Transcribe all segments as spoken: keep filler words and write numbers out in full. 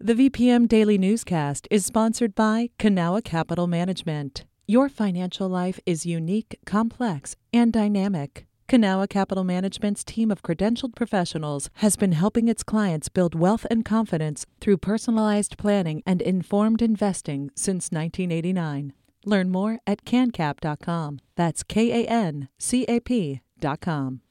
The V P M Daily Newscast is sponsored by Kanawha Capital Management. Your financial life is unique, complex, and dynamic. Kanawha Capital Management's team of credentialed professionals has been helping its clients build wealth and confidence through personalized planning and informed investing since nineteen eighty-nine. Learn more at can cap dot com. That's K A N C A P dot com.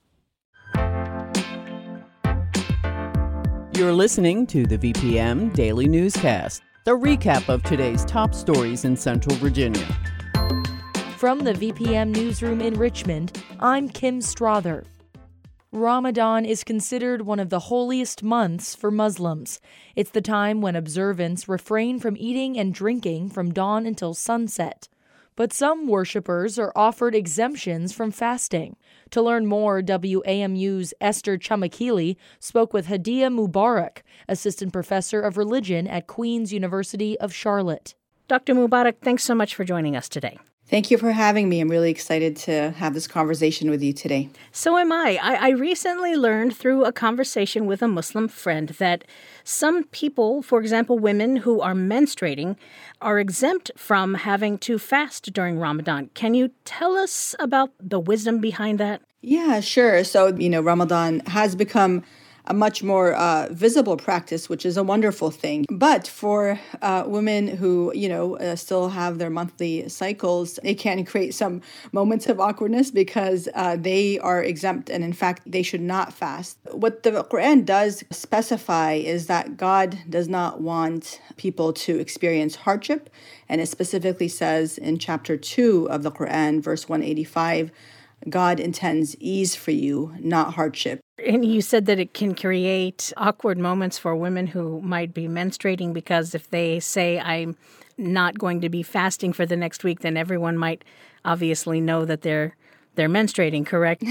You're listening to the V P M Daily Newscast, the recap of today's top stories in Central Virginia. From the V P M Newsroom in Richmond, I'm Kim Strother. Ramadan is considered one of the holiest months for Muslims. It's the time when observants refrain from eating and drinking from dawn until sunset. But some worshipers are offered exemptions from fasting. To learn more, W A M U's Esther Chamakili spoke with Hadia Mubarak, assistant professor of religion at Queen's University of Charlotte. Doctor Mubarak, thanks so much for joining us today. Thank you for having me. I'm really excited to have this conversation with you today. So am I. I. I recently learned through a conversation with a Muslim friend that some people, for example, women who are menstruating, are exempt from having to fast during Ramadan. Can you tell us about the wisdom behind that? Yeah, sure. So, you know, Ramadan has become a much more uh, visible practice, which is a wonderful thing. But for uh, women who, you know, uh, still have their monthly cycles, it can create some moments of awkwardness because uh, they are exempt and, in fact, they should not fast. What the Quran does specify is that God does not want people to experience hardship. And it specifically says in chapter two of the Quran, verse one eighty-five, God intends ease for you, not hardship. And you said that it can create awkward moments for women who might be menstruating because if they say, I'm not going to be fasting for the next week, then everyone might obviously know that they're they're menstruating, correct?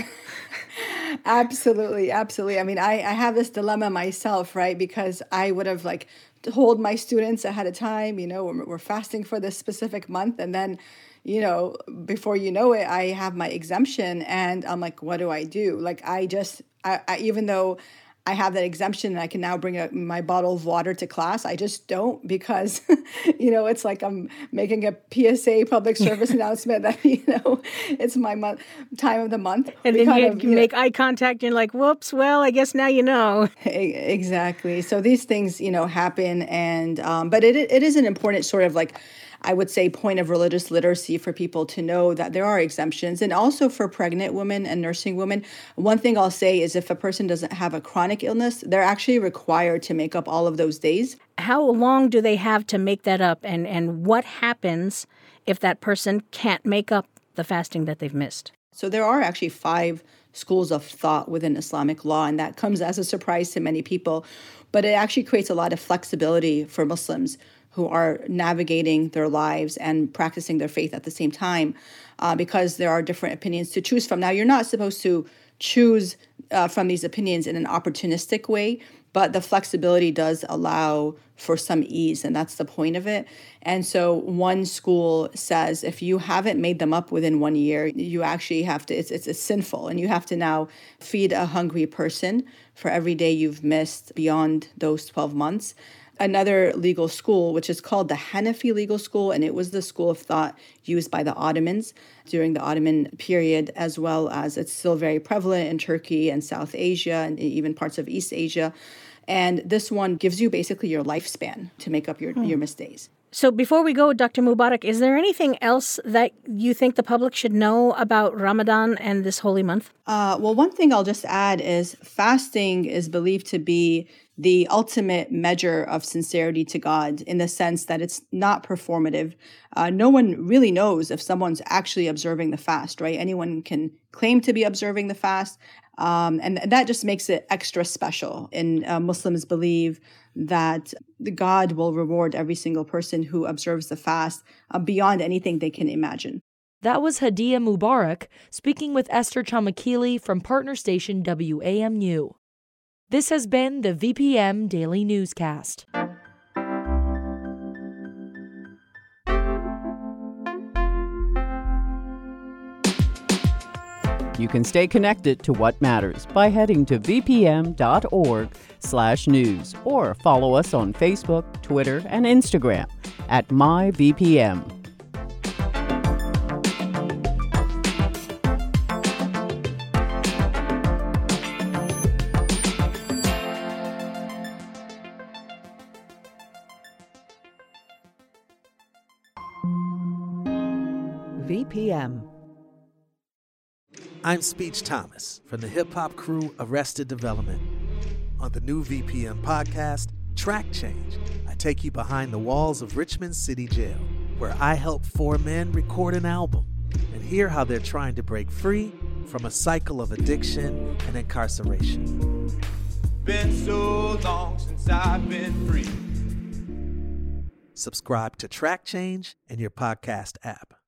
Absolutely, absolutely. I mean, I, I have this dilemma myself, right? Because I would have like told my students ahead of time, you know, we're, we're fasting for this specific month, and then you know, before you know it, I have my exemption and I'm like, what do I do? Like, I just, I, I even though I have that exemption and I can now bring a, my bottle of water to class, I just don't because, you know, it's like I'm making a P S A public service announcement that, you know, it's my month, time of the month. And we then you, of, you you make know, eye contact and you're like, whoops, well, I guess now you know. Exactly. So these things, you know, happen. And, um, but it it is an important sort of like, I would say, point of religious literacy for people to know that there are exemptions. And also for pregnant women and nursing women, one thing I'll say is if a person doesn't have a chronic illness, they're actually required to make up all of those days. How long do they have to make that up? And, and what happens if that person can't make up the fasting that they've missed? So there are actually five schools of thought within Islamic law, and that comes as a surprise to many people. But it actually creates a lot of flexibility for Muslims who are navigating their lives and practicing their faith at the same time, uh, because there are different opinions to choose from. Now, you're not supposed to choose uh, from these opinions in an opportunistic way, but the flexibility does allow for some ease, and that's the point of it. And so one school says if you haven't made them up within one year, you actually have to, it's, it's, it's sinful, and you have to now feed a hungry person for every day you've missed beyond those twelve months. Another legal school, which is called the Hanafi legal school, and it was the school of thought used by the Ottomans during the Ottoman period, as well as it's still very prevalent in Turkey and South Asia and even parts of East Asia. And this one gives you basically your lifespan to make up your, hmm. your missed days. So before we go, Doctor Mubarak, is there anything else that you think the public should know about Ramadan and this holy month? Uh, well, one thing I'll just add is fasting is believed to be the ultimate measure of sincerity to God in the sense that it's not performative. Uh, no one really knows if someone's actually observing the fast, right? Anyone can claim to be observing the fast. Um, and that just makes it extra special. And uh, Muslims believe that God will reward every single person who observes the fast uh, beyond anything they can imagine. That was Hadia Mubarak speaking with Esther Chamakili from partner station W A M U. This has been the V P M Daily Newscast. You can stay connected to what matters by heading to vpm.org slash news or follow us on Facebook, Twitter, and Instagram at myvpm. V P M. I'm Speech Thomas from the hip-hop crew Arrested Development. On the new V P M podcast, Track Change, I take you behind the walls of Richmond City Jail, where I help four men record an album and hear how they're trying to break free from a cycle of addiction and incarceration. Been so long since I've been free. Subscribe to Track Change in your podcast app.